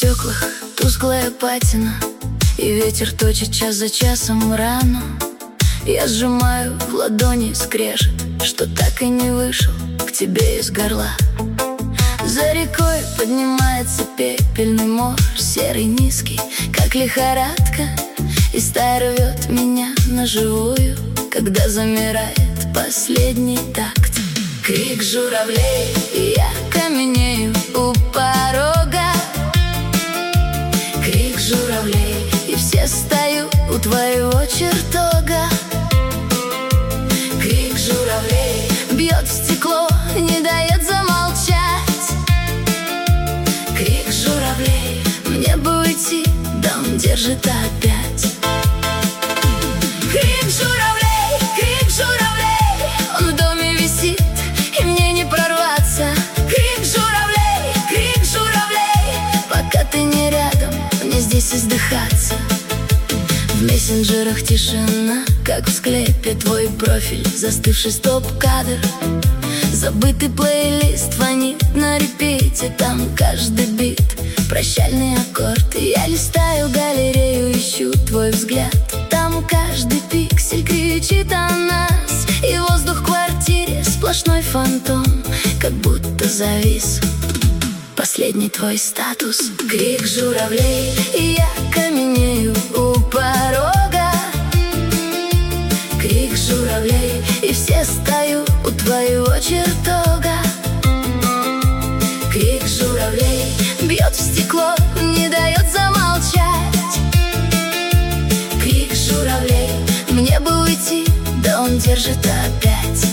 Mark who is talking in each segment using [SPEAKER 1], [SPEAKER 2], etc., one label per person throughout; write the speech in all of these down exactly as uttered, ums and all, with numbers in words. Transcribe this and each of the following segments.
[SPEAKER 1] стеклах тусклая патина, и ветер точит час за часом рану. Я сжимаю в ладони скрежет, что так и не вышел к тебе из горла. За рекой поднимается пепельный мор, серый низкий, как лихорадка, и стая рвет меня на живую, когда замирает последний такт. Крик журавлей, и я каменею у порога. Крик журавлей, и все стою у твоего чертога. Крик журавлей бьет в стекло, не дает замолчать. Крик журавлей, мне бы уйти, да он держит опять. Крик журавлей, крик журавлей, он в доме висит, и мне не прорваться. Крик журавлей, крик журавлей, пока ты не рядом, мне здесь издыхаться. В мессенджерах тишина, как в склепе твой профиль, застывший стоп-кадр. Забытый плейлист фонит на репите, там каждый бит прощальный аккорд. И я листаю галерею, ищу твой взгляд, там каждый пиксель кричит о нас. И воздух в квартире сплошной фантом, как будто завис последний твой статус. Крик журавлей, и я каменею у порога. Крик журавлей, и все стою у твоего чертога. Крик журавлей бьет в стекло, не дает замолчать. Крик журавлей, мне бы уйти, да он держит опять.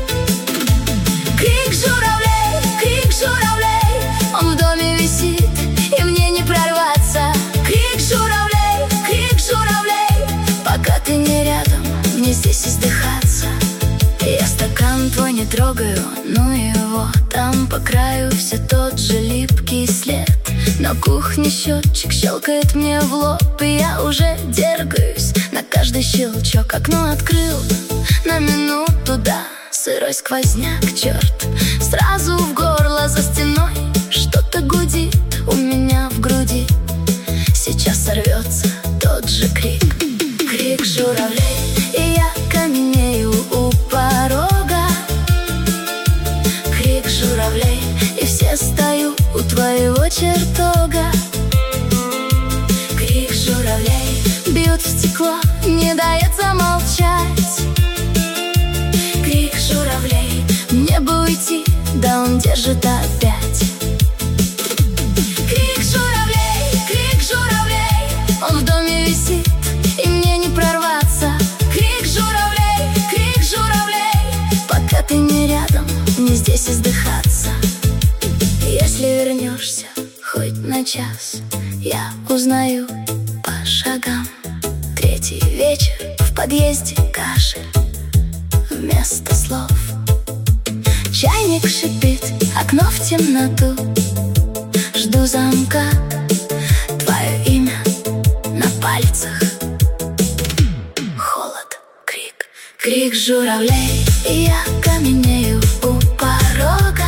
[SPEAKER 1] Крик журавлей, крик журавлей, он в доме висит, и мне не прорваться. Крик журавлей, крик журавлей, пока ты не рядом, мне здесь издыхаться. Я стакан твой не трогаю, ну его, там по краю все тот же липкий след. На кухне счетчик щелкает мне в лоб, и я уже дергаюсь на каждый щелчок. Окно открыл на минуту, да, сырой сквозняк, черт, сразу в горло. За стеной что-то гудит у меня в груди, сейчас сорвется тот же крик. Крик журавлей, и я каменею у порога. Крик журавлей, и все стою у твоего чертога. Крик журавлей бьет в стекло, не дает замолчать. Крик журавлей, мне бы уйти, да он держит опять. Крик журавлей, крик журавлей, он в доме висит, и мне не прорваться. Крик журавлей, крик журавлей, пока ты не рядом, мне здесь издыхаться. Если вернешься хоть на час, я узнаю по шагам. Третий вечер, в подъезде кашель вместо слов. Чайник шипит, окно в темноту, жду звонка, твое имя на пальцах. Холод, крик, крик журавлей, и я каменею у порога.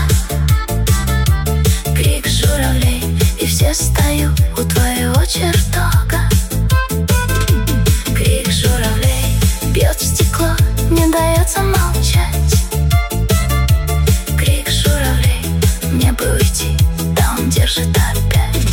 [SPEAKER 1] Крик журавлей, и все стою у твоего чертога. Крик журавлей бьет в стекло, не дает замолчать. Крик журавлей, мне бы уйти, да он держит опять.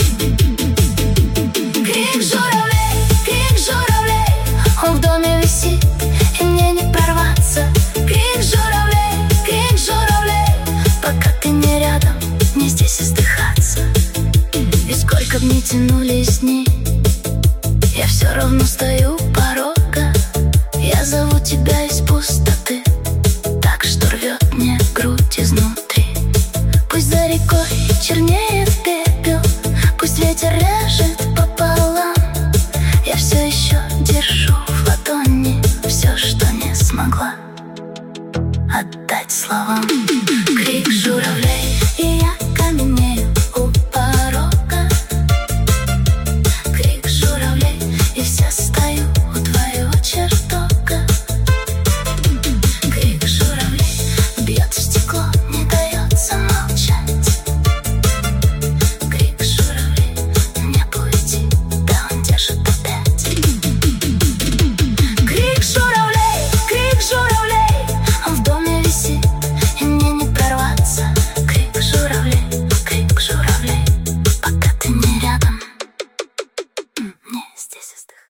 [SPEAKER 1] Крик журавлей, крик журавлей, он в доме висит, и мне не прорваться. Крик журавлей, крик журавлей, пока ты не рядом, мне здесь издыхаться. И сколько б ни тянулись дни, я все равно стою у порога. Я зову тебя из пустоты, так что рвет мне грудь изнутри. Пусть за рекой чернеет пепел, пусть ветер рядом